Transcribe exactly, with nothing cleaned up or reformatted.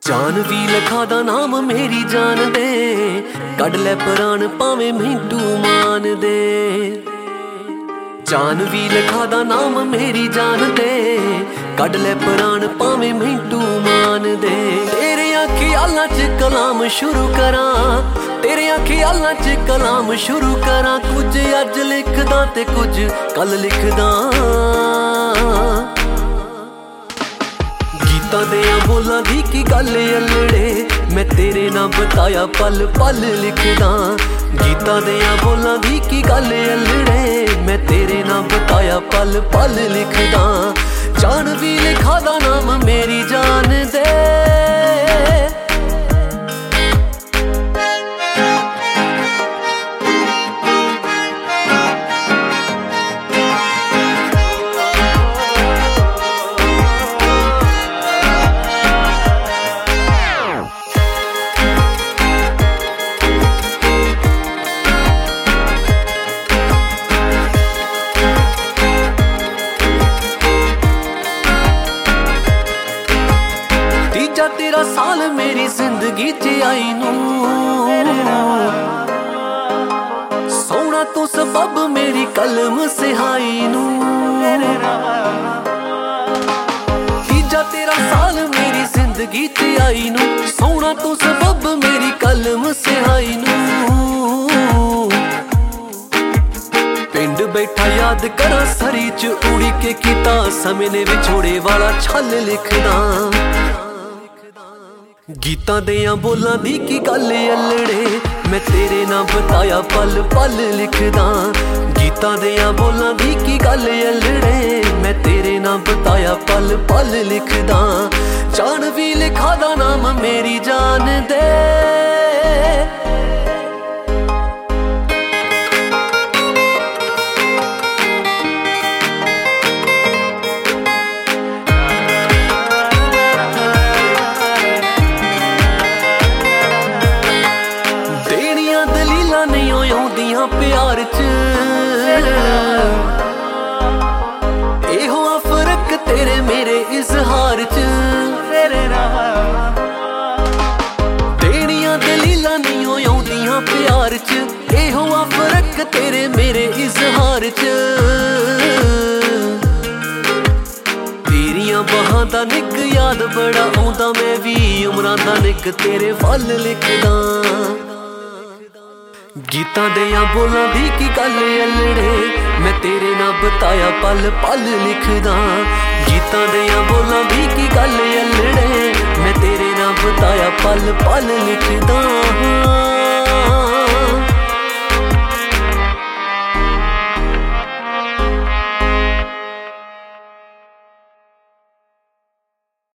जान भी लखा दा नाम मेरी जान दे, कड लै प्राण भावें मिंटू मान दे। जान भी लखा दा नाम मेरी जान दे, कड लै प्राण भावें मिंटू मान दे। तेरे ख्यालां च कलाम शुरू करां, तेरे ख्यालां च कलाम शुरू करां। कुछ अज लिखदा ते कुछ कल लिखदा, गीतां दियां बोलां दी की गल अल्लड़े। मैं तेरे नाल बताया पल पल लिखदा, गीतां दियां बोलां दी की गल अल्लड़े। मैं तेरे नाल बताया पल पल लिखदा। जान भी लिखा दा नाम मेरी जान दे, तेरा साल मेरी जिंदगी च आई नू। सोना तू सबब मेरी कलम सिहाई नू। तीजा तेरा साल मेरी जिंदगी च आई नू। सोना तू सबब मेरी कलम सिहाई नू। पिंड बैठा याद करा सरी च उड़ी के कीता, समय ने विछोड़े वाला छल लिखदा। गीतां दियां बोलां दी की गल अल्लड़े। मैं तेरे नाल बताया पल पल लिखदा, गीतां दियां बोलां दी की गल अल्लड़े। मैं तेरे नाल बताया पल पल लिखदा। जान भी लिखा दा नाम मेरी जान दे, प्यार च एहो आ फर्क तेरे मेरे इजहार च। तेरियां दलीलां नहीं आउंदियां प्यार च, एहो आ फर्क तेरे मेरे इजहार च। तेरियां बाहां दा निक याद बड़ा आउंदा, मैं भी उमरां दा निक तेरे फल लिखदा। गीतां दियां बोलां दी की गल अल्लड़े। मैं तेरे नाल बताया पल पल लिखदा, गीतां दियां बोलां दी की गल अल्लड़े। मैं तेरे नाल बताया पल पल लिखदा।